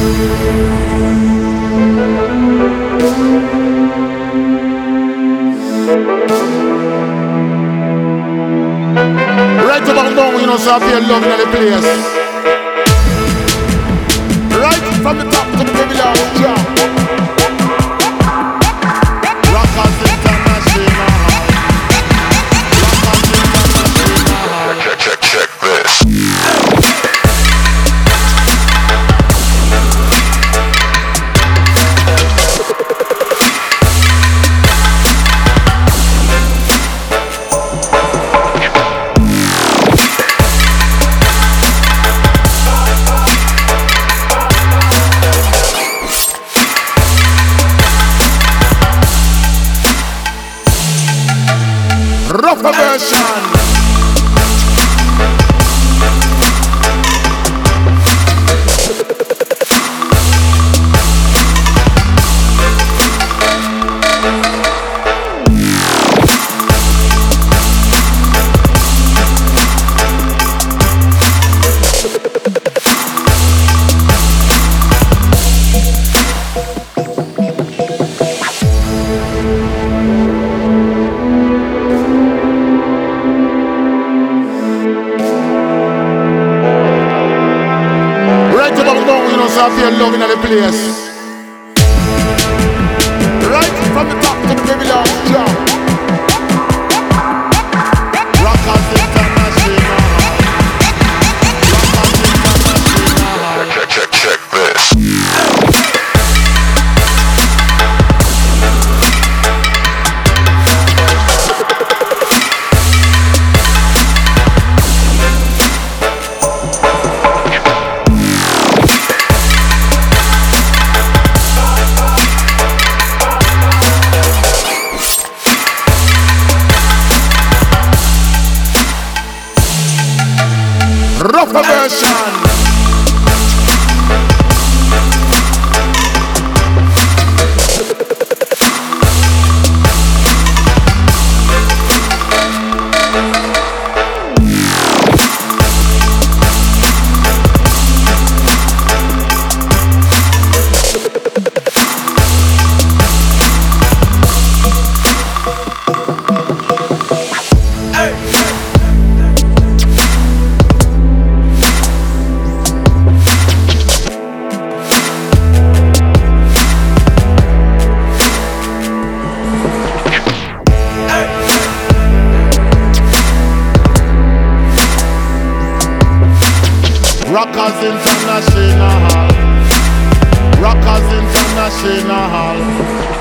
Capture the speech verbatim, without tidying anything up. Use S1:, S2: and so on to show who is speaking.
S1: Right about now, you know, so I feel love in the place. Right from the top to the Babylon, yeah. Rockers International. Rockers International.
S2: Check, check, check this.
S1: Rougher version. So I feel love in the place. Right from the top to the Babylon, yeah. Rockers International. Rockers International.
S2: Check, check, check this.
S1: Rougher version. Rockers International. Rockers International.